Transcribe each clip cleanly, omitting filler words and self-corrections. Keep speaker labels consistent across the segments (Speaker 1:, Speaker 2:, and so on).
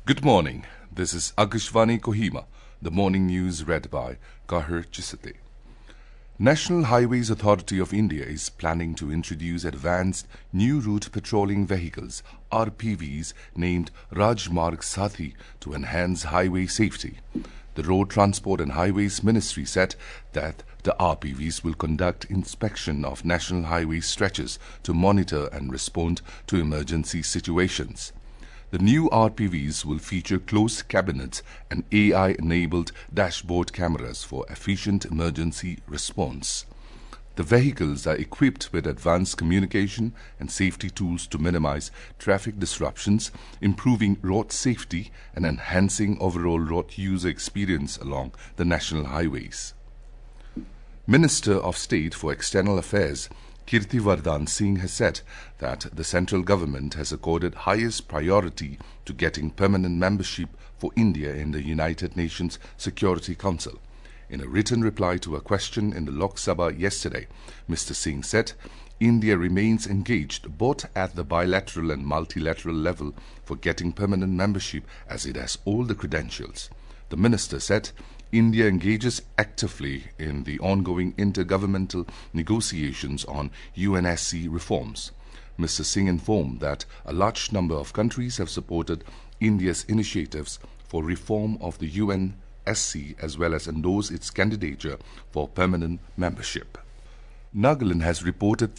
Speaker 1: Good morning. This is Akashvani Kohima, the morning news read by Kahir Chisate. National Highways Authority of India is planning to introduce advanced new route patrolling vehicles, RPVs, named Rajmarg Sathi to enhance highway safety. The Road Transport and Highways Ministry said that the RPVs will conduct inspection of national highway stretches to monitor and respond to emergency situations. The new RPVs will feature closed cabinets and AI-enabled dashboard cameras for efficient emergency response. The vehicles are equipped with advanced communication and safety tools to minimize traffic disruptions, improving road safety and enhancing overall road user experience along the national highways. Minister of State for External Affairs Kirtivardhan Singh has said that the central government has accorded highest priority to getting permanent membership for India in the United Nations Security Council. In a written reply to a question in the Lok Sabha yesterday, Mr. Singh said India remains engaged both at the bilateral and multilateral level for getting permanent membership as it has all the credentials. The minister said India engages actively in the ongoing intergovernmental negotiations on UNSC reforms. Mr. Singh informed that a large number of countries have supported India's initiatives for reform of the UNSC as well as endorsed its candidature for permanent membership. Nagaland has reported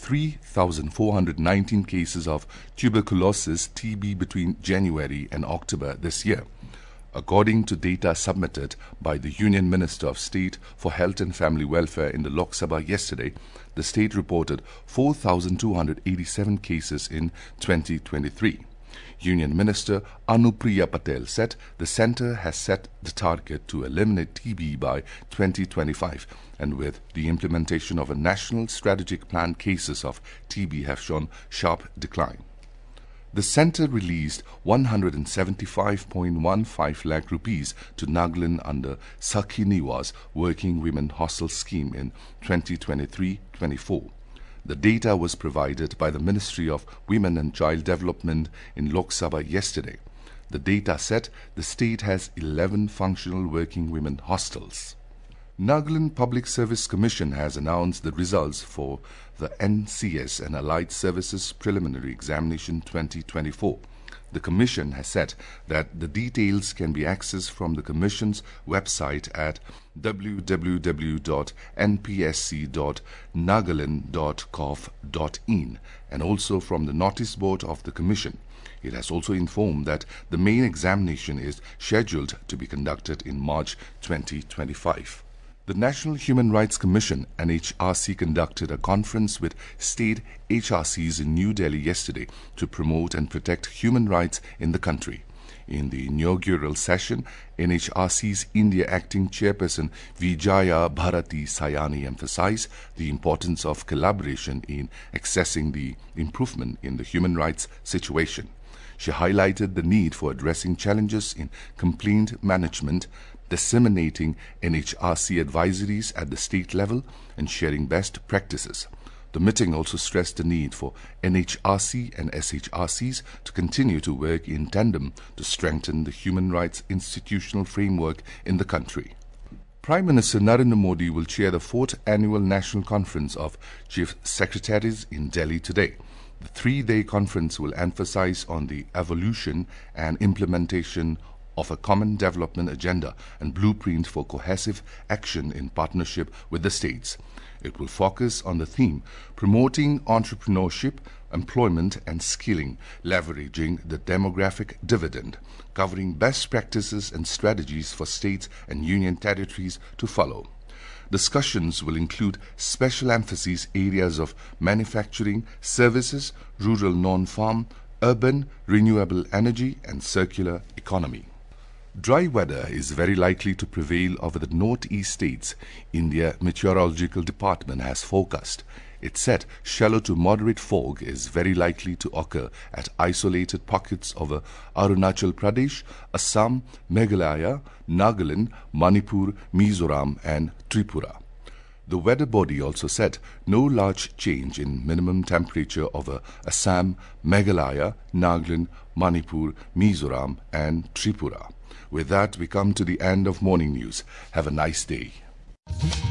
Speaker 1: 3,419 cases of tuberculosis (TB) between January and October this year. According to data submitted by the Union Minister of State for Health and Family Welfare in the Lok Sabha yesterday, the state reported 4,287 cases in 2023. Union Minister Anupriya Patel said the centre has set the target to eliminate TB by 2025, and with the implementation of a national strategic plan, cases of TB have shown sharp decline. The centre released 175.15 lakh rupees to Nagaland under Sakhi Niwas Working Women Hostel Scheme in 2023-24. The data was provided by the Ministry of Women and Child Development in Lok Sabha yesterday. The data said the state has 11 functional working women hostels. Nagaland Public Service Commission has announced the results for the NCS and Allied Services Preliminary Examination 2024. The Commission has said that the details can be accessed from the Commission's website at www.npsc.nagaland.gov.in and also from the notice board of the Commission. It has also informed that the main examination is scheduled to be conducted in March 2025. The National Human Rights Commission (NHRC) conducted a conference with state HRCs in New Delhi yesterday to promote and protect human rights in the country. In the inaugural session, NHRC's India Acting Chairperson Vijaya Bharati Sayani emphasized the importance of collaboration in accessing the improvement in the human rights situation. She highlighted the need for addressing challenges in complaint management, disseminating NHRC advisories at the state level, and sharing best practices. The meeting also stressed the need for NHRC and SHRCs to continue to work in tandem to strengthen the human rights institutional framework in the country. Prime Minister Narendra Modi will chair the 4th Annual National Conference of Chief Secretaries in Delhi today. The 3-day conference will emphasize on the evolution and implementation of a common development agenda and blueprint for cohesive action in partnership with the states. It will focus on the theme promoting entrepreneurship, employment and skilling, leveraging the demographic dividend, covering best practices and strategies for states and union territories to follow. Discussions will include special emphasis areas of manufacturing, services, rural non-farm, urban, renewable energy and circular economy. Dry weather is very likely to prevail over the northeast states, India Meteorological Department has forecast. It said shallow to moderate fog is very likely to occur at isolated pockets over Arunachal Pradesh, Assam, Meghalaya, Nagaland, Manipur, Mizoram and Tripura. The weather body also said no large change in minimum temperature over Assam, Meghalaya, Nagaland, Manipur, Mizoram and Tripura. With that, we come to the end of morning news. Have a nice day.